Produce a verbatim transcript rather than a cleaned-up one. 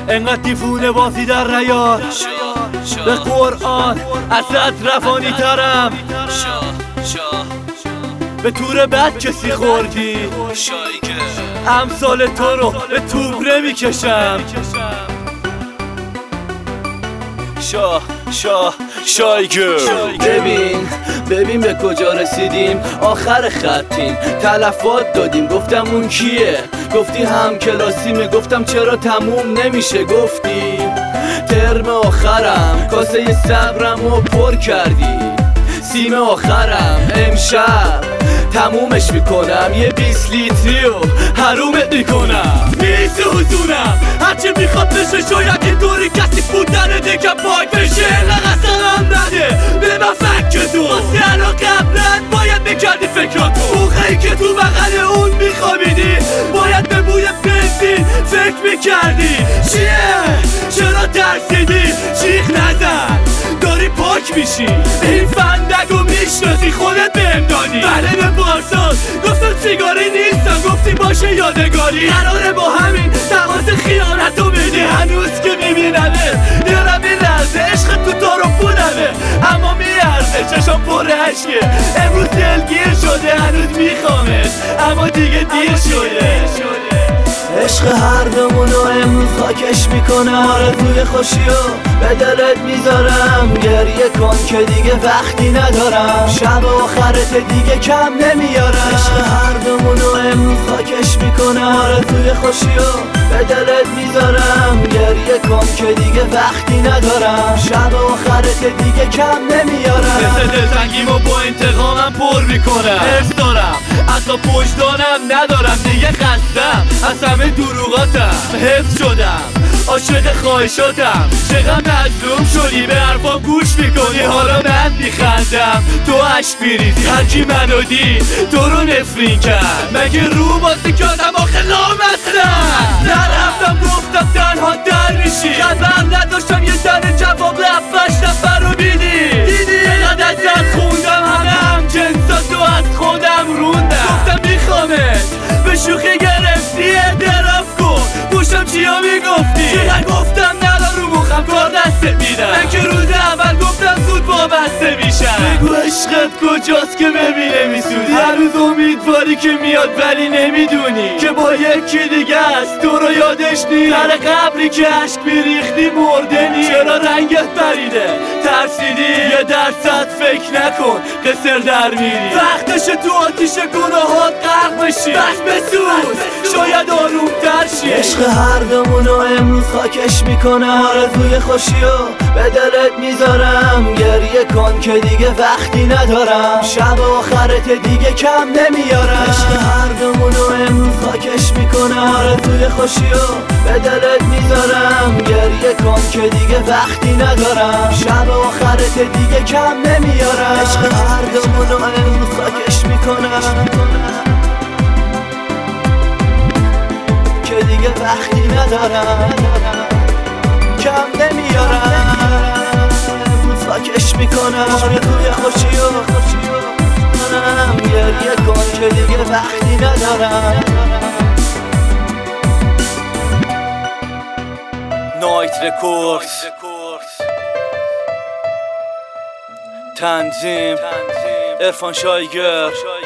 انقدر دیفونه بازی در ریار به قرآن ازت رفانی ترم به تور بد کسی خوردی امثال تو رو به توبره میکشم شاه شاه شایگر. ببین ببین به کجا رسیدیم، آخر خطیم، تلفات دادیم، گفتم اون کیه، گفتی هم کلاسیمه، گفتم چرا تموم نمیشه، گفتی ترم آخرم، کاسه صبرم رو پر کردی، سیم آخرم امشب تمومش میکنم، یه بیست لیتری و حرومت میکنم، میسوزونم هرچی میخواد بشه، شاید یه دوری کسی بودن دیگه پاک بشه، نقصدم نده به من فکر تو، واسه الان قبلت باید میکردی فکراتو، موقعی که تو بغل اون میخوابیدی باید به بوی بنزین فکر میکردی، چیه؟ چرا ترسیدی؟ جیغ نزن داری پاک میشی، این فندگو میشناسی خودت بهم دادی، بله به پارسال گفتم سیگاری نیستم، گفتی باشه یادگاری، قراره با همین تماس خیانتو بدی، هنوز که میبینمه یارم میلرزه، عشق تو تا رو پونمه اما میارزه، چشم پر عشقه، امروز دلگیر شده، هنوز میخوامت اما دیگه دیر شده، عشق هر دومونو امروز خاکش میکنم، آرزوی خوشیو به دلت میذارم، گریه کن که دیگه وقتی ندارم، شب آخرت دیگه کم نمیارم، عشق هر دومونو امروز خاکش میکنم، آرزوی خوشیو به دلت میذارم، گریه کن که دیگه وقتی ندارم، شب آخرت دیگه کم نمیارم، مثل دلتنگیمو با انتقامم پر میکنم، حفظ دارم حتی پشتانم ندارم، دیگه خستم از همه دروغاتم، حفظ شدم عاشق خواهشاتم، چقدر مظلوم شدی به حرفا گوش میکنی، حالا من میخندم تو عشق میریزی، هرکی منو دید تو رو نفرین کرد، مگه رو بازی کردم آخه لامصب، نرفتم گفتم تنها در میشی، خبر نداشتم یه تن جواب هفتش نفر رو بیدی، دیدی چقدر ازت خوندم، همه هم جنساتو از خودم روندم، گفتم میخوامت به شوخی گرفتی، اعتراف کن گوشم چیا میگفتی، چقدر گفتم ندار رو مخم کار دستت میدم، من که روز اول گفتم زود وابسته میشم، بگو عشقت کجاست که ببینه میسوزی، هنوز امیدواری که میاد ولی نمیدونی که با یکی دیگه است، تو رو یادش نیست، سر قبری که عشق میریختی مردنی، چرا رنگت پریده ترسیدی، یه درصد فکر نکن قصر در میری، وقتش تو آتیش گناهات غرق بشی، بس بسوز شاید آروم تر شی، عشق هر دومونو امروز خاکش میکنم، آرزوی خوشیو به دلت میذارم، گریه کن که دیگه وقتی ندارم، شب آخرت دیگه کم نمیارم، عشق هر دومونو امروز خاکش میکنم، آرزوی خوشیو به دلت میذارم، گریه کن که دیگه وقتی ندارم، شب آخرت دیگه کم نمیارم، عشق هر دومونو امروز خاکش میکنم که دیگه وقتی ندارم، کم نمیارم، امروز خاکش میکنم، آرزوی خوشیو منم، گریه کن که دیگه وقتی ندارم. نایت رکوردز تنظیم عرفان شایگر.